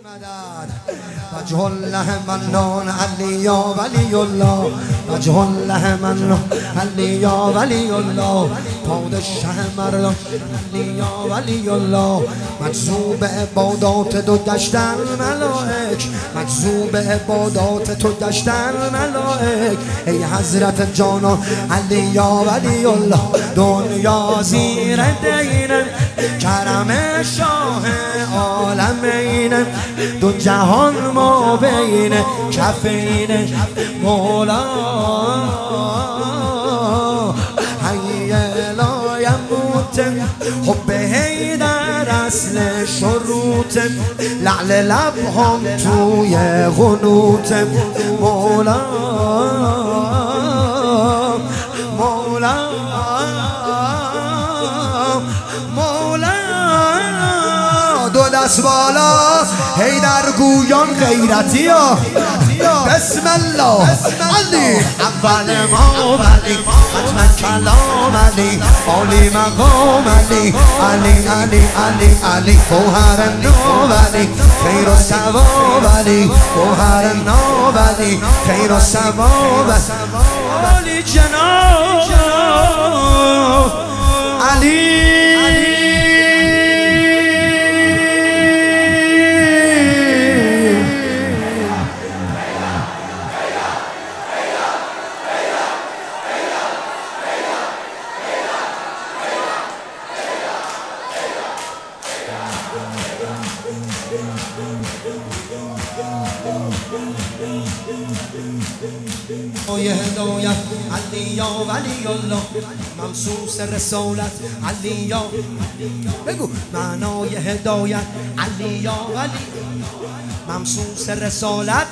وجه الله منان علی یا ولی الله وجه الله منان علی یا ولی الله پادشاه مردان علی یا ولی الله مجذوب عبادات تو گشتن ملائک مجذوب عبادات تو گشتن ملائک ای حضرت جانان علی یا ولی الله دنیا زیر دینم کرم شاه عالمین دو جهان ما بین کفین مولا حی لا یموت حب حیدر اصل شروط لعل لبهم توی قنوت مولا مولا دو دست بالا حیدر گویان غیرتی ها بسم الله علی اول ما ولی ختم کلام علی عالی مقام علی علی علی علی علی گوهر نوبلی خیر و ثواب علی گوهر نوبلی خیر و ثواب علی جناب علی هدایت علی یا ولی الله ممسوس رسالت علی یا بگو معنای هدایت علی یا ولی ممسوس رسالت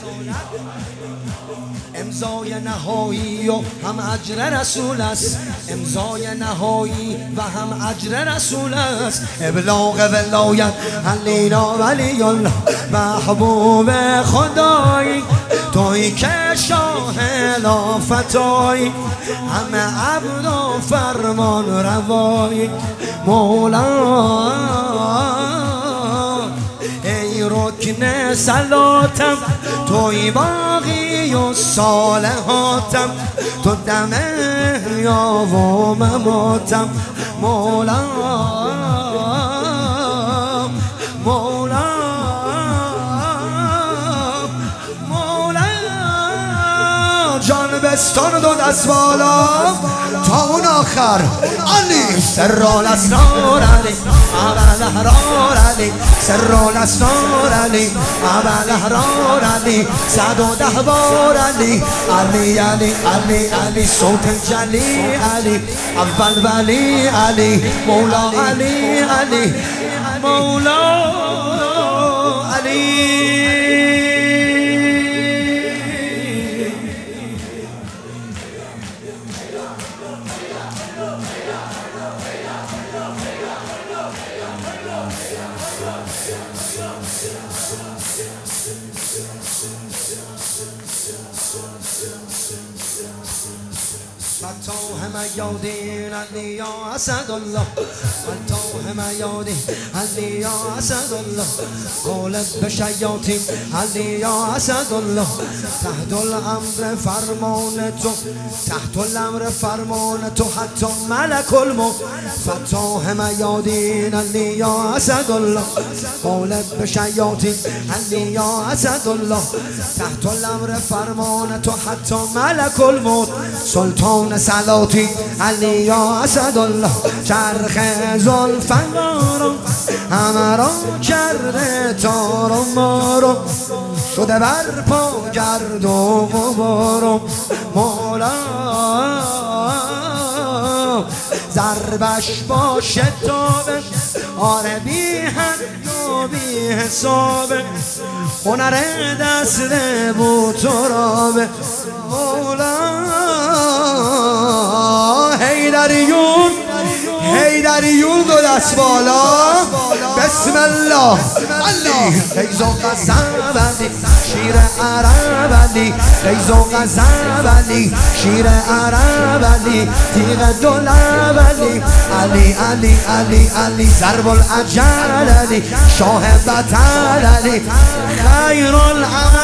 امضای نهایی و هم اجر رسول است امضای نهایی و هم اجر رسول است ابلاغ ولایت علی یا ولی الله محبوب خدایی تویی که شاه لافتایی همه عبد و فرمان روایی مولا ای رکن صلاتم تویی باقی و صالحاتم تو دم یا و مماتم مولا مولا جان بستان دو دست بالا تا اون آخر علی سر الاسرار علی اول احرار علی سر الاسرار علی اول احرار علی 110 بار علی علی علی علی علی صوت جلی علی اول ولی علی مولا علی علی مولا علی فتاه میادین علی یا اسد الله فتاه میادین علی یا اسد الله غالب به شیاطین علی یا اسد الله تحت الامر فرمان تو تحت الامر فرمان تو حتی ملک الموت فتاه میادین علی یا اسد الله غالب به شیاطین علی یا اسد الله تحت الامر فرمان تو حتی ملک الموت سلطان سلاطین علی یا اسد الله چرخ زلفقارم همه را کرده تار و مارم شده بر پا گرد و غبارم مولا ضربش با شتابه آره بی حد و بی حسابه هنر دست بود ترابه مولا حیدریون دو دست بالا بسم الله علی فیض و قذب علی شیر عرب علی فیض و قذب علی شیر عرب علی تیغ دولب علی علی علی علی علی ضرب العجل علی شاه بطل علی خیر العالم